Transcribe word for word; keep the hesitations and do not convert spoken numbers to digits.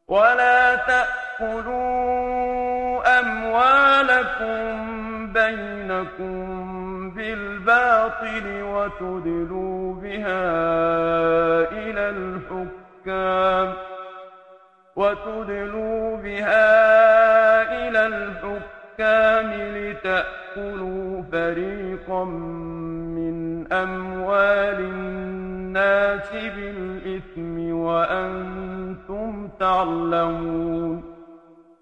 ولا تأكلوا أموالكم بينكم بالباطل وتدلوا بها إلى الحكام وتدلوا بها إلى الحكام لتأكلوا فريقا من أموال الناس بالإثم وأنتم تعلمون